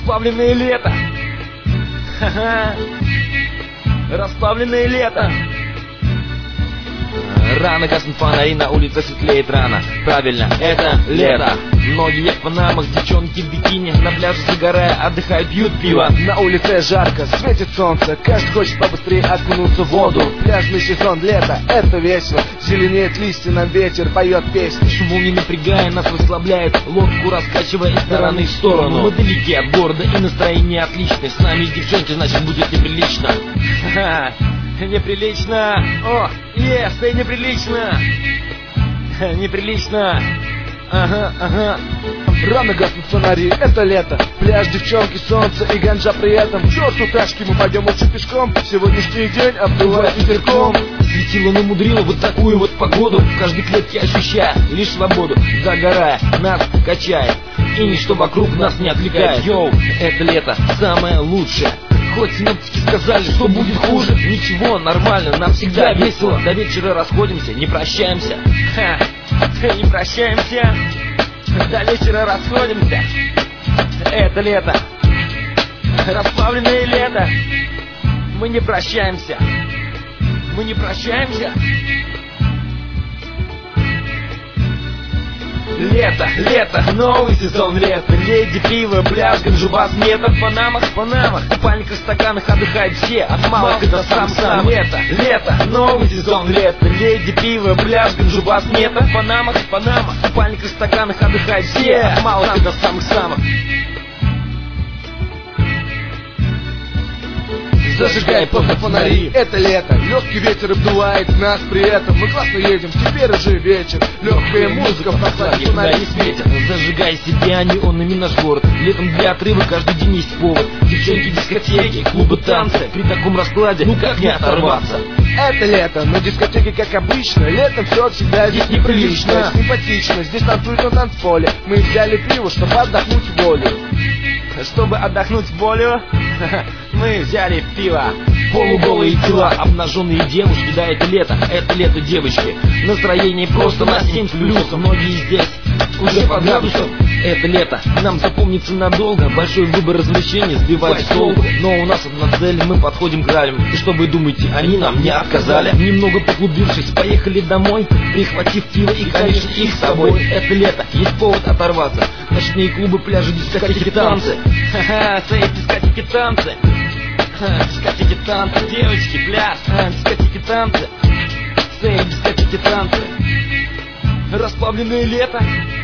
Расплавленное лето. Расплавленное лето. Рано гаснут фонари, на улице светлеет рано. Правильно, это лето. Многие в панамах, девчонки в бикини, на пляже загорая, отдыхают, пьют пиво. На улице жарко, светит солнце, каждый хочет побыстрее окунуться в воду. Пляжный сезон, лето, это весело. Зеленеет листья, нам ветер поет песни. Шум не напрягая, нас расслабляет, лодку раскачивая из стороны в сторону. Мы далеки от города и настроение отличное. С нами девчонки, значит будет неприлично. Неприлично. О, ей неприлично. Неприлично. Ага. Рано гаснут фонари, это лето. Пляж, девчонки, солнце и ганджа при этом. Черту тачки, мы пойдем лучше пешком. Сегодняшний день обдувает ветерком. Светило намудрило вот такую вот погоду. В каждой клетке ощущая лишь свободу. Загорая, нас качает, и ничто вокруг нас не отвлекает. Йоу, это лето самое лучшее. Хоть синоптики сказали, что будет хуже, ничего, нормально, нам всегда весело. До вечера расходимся, не прощаемся. Не прощаемся. До вечера расходимся. Это лето. Расплавленное лето. Мы не прощаемся. Мы не прощаемся. Лето, новый сезон лета. Леди, пиво, пляж, ганджубас, мета. В Панамах, купальниках, стаканах отдыхают все. От малых до сам. Лето, новый сезон лета. Леди, пиво, пляж, ганджубас, мета. В Панамах, купальниках, стаканах отдыхают все. От малых до самых-самых. Зажигай просто фонари, это лето. Легкий ветер обдувает нас при этом. Мы классно едем, теперь уже вечер. Легкая музыка в прохладе, фонари светят. Зажигай себе, а не он ими наш город. Летом для отрыва каждый день есть повод. Девчонки, дискотеки, клубы, танцы. При таком раскладе, ну как не оторваться? Это лето, но дискотеки как обычно. Летом все всегда здесь неприлично. Симпатично, здесь танцуют на танцполе. Мы взяли пиво, чтобы отдохнуть в волю. Чтобы отдохнуть в волю, мы взяли пиво. Полуголые тела, обнаженные девушки. Да, это лето, девочки. Настроение просто на 7 плюсов. Многие здесь уже под градусом. Это лето нам запомнится надолго. Большой выбор развлечений сбивает с толку. Но у нас одна цель, мы подходим к краю. И что вы думаете, они нам не отказали? Немного поглубившись, поехали домой, прихватив пиво и, конечно, их с собой. Это лето, есть повод оторваться. Ночные клубы, пляжи, дискотеки, танцы. Дискотеки, танцы. Дискотеки, танцы, девочки, пляж. Дискотеки, танцы. Дискотеки, танцы. Расплавленное лето.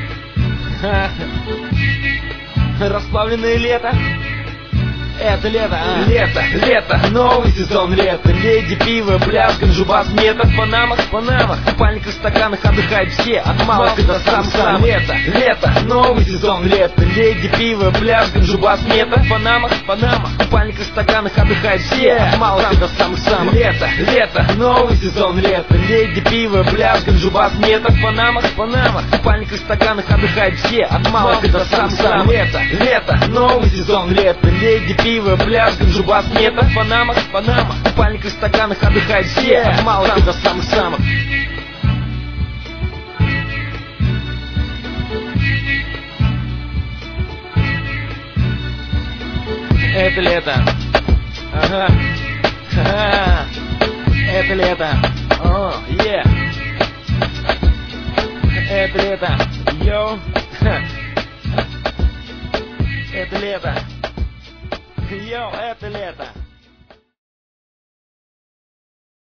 Расплавленное лето. Это лето, лето, новый сезон лета. Леди, пиво, пляж, ганджубас, мета. В Панамах, купальниках, стаканах отдыхают все. От малых до сам. Лето, новый сезон лета. Леди, пиво, пляж, ганджубас, мета. В Панамах, купальниках, стаканах отдыхают все. От малых до самых. Лето, новый сезон лета. Леди, пиво, пляж, ганджубас, мета. В Панамах, купальниках, стаканах отдыхают все. От малых до самых. Лето, новый сезон лета. Леди, пиво, пляж, ганджубас, мета. В Панамах, купальниках, стаканах отдыхают все. От малых до самых-самых. Это лето. Ага. Это лето. О, Это лето. Йоу. Это лето. Йоу, это лето.